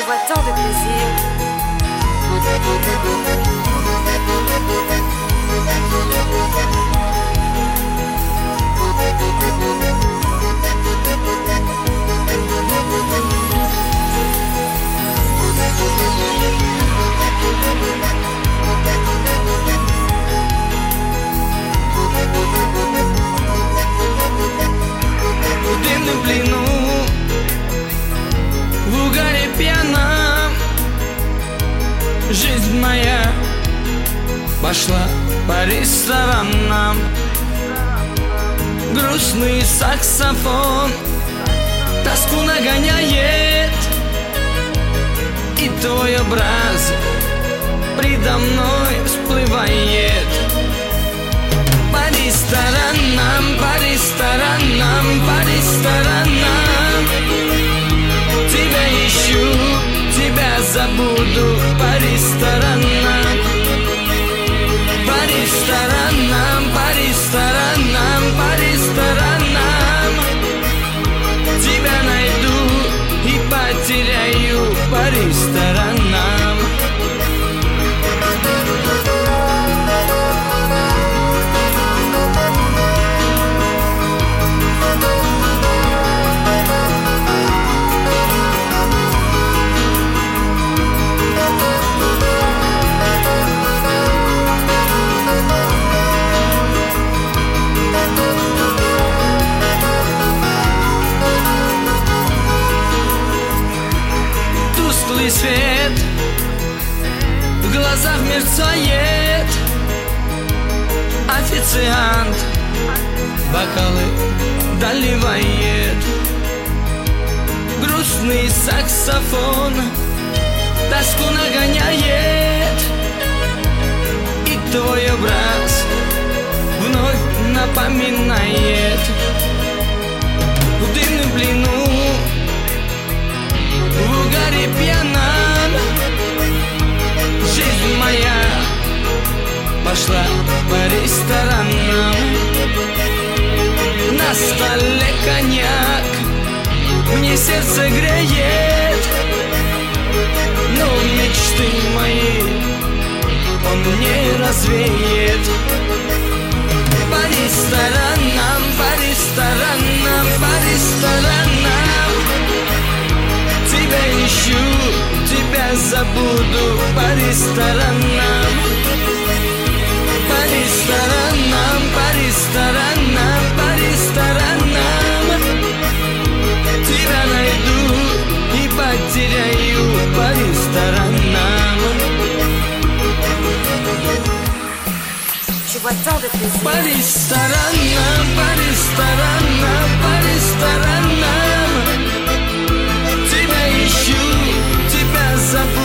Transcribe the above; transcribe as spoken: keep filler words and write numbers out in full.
Tu vois tant de plaisir. В дымном плену, в угаре пьяном, жизнь моя пошла по ресторанам. Грустный саксофон тоску нагоняет, и твой образ предо мной всплывает. По ресторанам, по ресторанам, по ресторанам тебя ищу, тебя забуду. По ресторанам, по ресторанам, по ресторанам, по ресторанам тебя найду и потеряю. По ресторанам. Тусклый свет в глазах мерцает, официант бокалы доливает. Грустный саксофон тоску нагоняет, и твой образ вновь напоминает. В дымном плену, в угаре пьяном, жизнь моя пошла по ресторанам. На столе коньяк мне сердце греет, но мечты мои он не развеет. По ресторанам, по ресторанам, по ресторанам тебя ищу, тебя забуду. По ресторанам, по ресторанам, по ресторанам, по ресторанам тебя найду и потеряю. По ресторанам. Tu vois tant de plaisir. По ресторанам, по ресторанам, по ресторанам тебя ищу, тебя забуду.